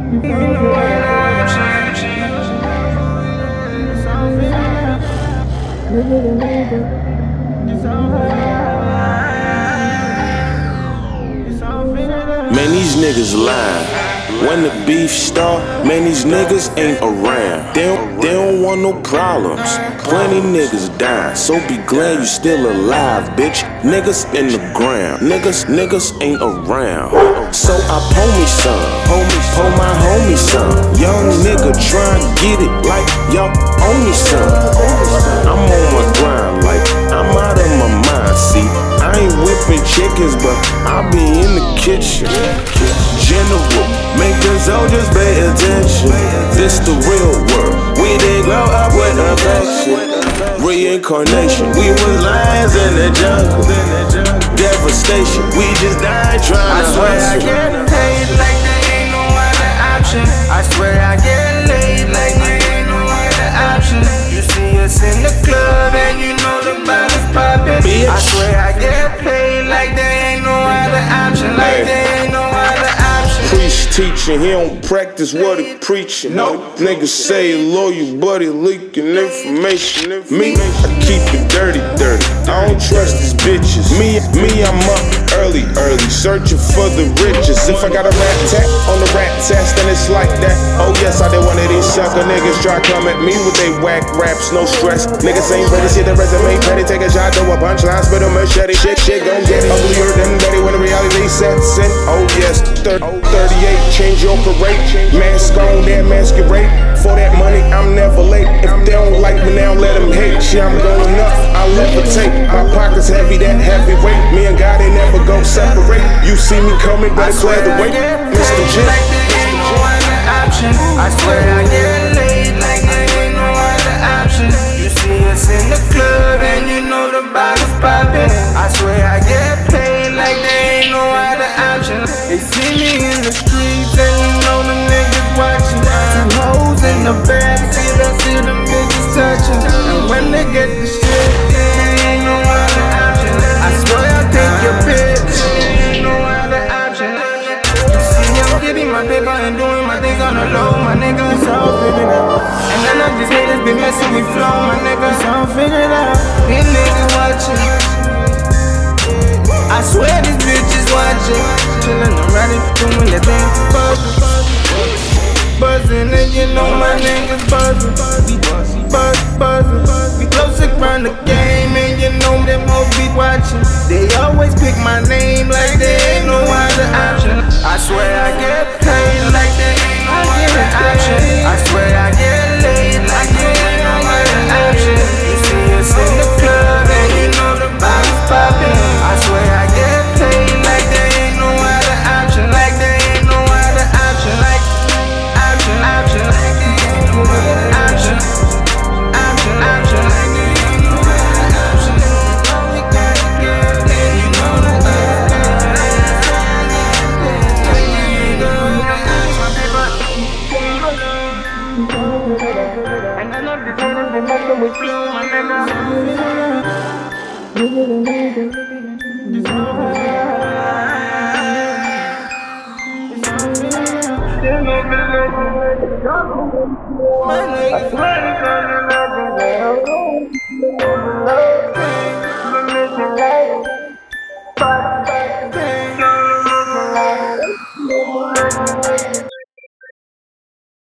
Man, these niggas lying. When the beef start, man, these niggas ain't around. They don't want no problems. Plenty niggas dying, so be glad you still alive, bitch. Niggas in the ground, niggas ain't around. So I pull me some, pull my homie some. Young nigga tryna get it like y'all owe me some. I'm on my grind like I'm out of my mind, see. I ain't whipping chickens, but I be in the kitchen. General, make us all just pay attention. This the real world, we did grow up with affection. Reincarnation, we was lions in the jungle. Devastation, we just died trying to hustle. I swear I get paid like there ain't no other option. I swear I get laid like there ain't no other option. You see us in the club and you know the bottles poppin'. I swear I get paid like there ain't no other option. Like there ain't no other option. Priest teaching, he don't practice what he preaching. Niggas say loyal, but he leaking information. Me, I keep it dirty. I don't trust these bitches. Me, I'm up early, searching for the riches. If I got a rat tat on the rat test, then it's like that. Oh yes, I did one of these sucker niggas try come at me with they whack raps, no stress. Niggas ain't ready, see the resume ready. Take a shot, throw a punchline, spit a machete. Shit gon' get it. Uglier than Betty when the reality sets in. Oh yes, 38, change your parade. Mask on that masquerade. For that money, I'm never late. If they don't like me now, let them hate. Shit, I'm going up, I levitate. My pockets heavy, that heavyweight. Me and God, they never gon' separate. You see me coming, better clear the way. Mr. J. Like there ain't no other option. I swear I get laid like there ain't no other option. You see us in the club and you know the bottles poppin'. I swear I get paid like there ain't no other option. They see me in the streets and you know the niggas watching. Two hoes in the back, see the bitches touching. And when they get the shit, there ain't no other option. I swear I'll take your bitch. There ain't no other option. You see me, I'm getting my paper and doing my things on the low. My niggas all figured out. And none of these haters been messing me flow. My niggas all figured out. These niggas watching. I swear these bitches watching. Chillin' and riding, doing their thing. Buzzing and you know my niggas buzzing. Buzzing. We close around the game and you know them hoes be watching. They always pick my name like there ain't no other option. I swear I get paid like there ain't no other option. I swear I get laid like there ain't no other option. You see us in the club and you know the bottles poppin'. I swear I get paid like there ain't no other option. Like there ain't no other option. Like option. And I know the haters been messing with you, my nigga. I swear it's gonna be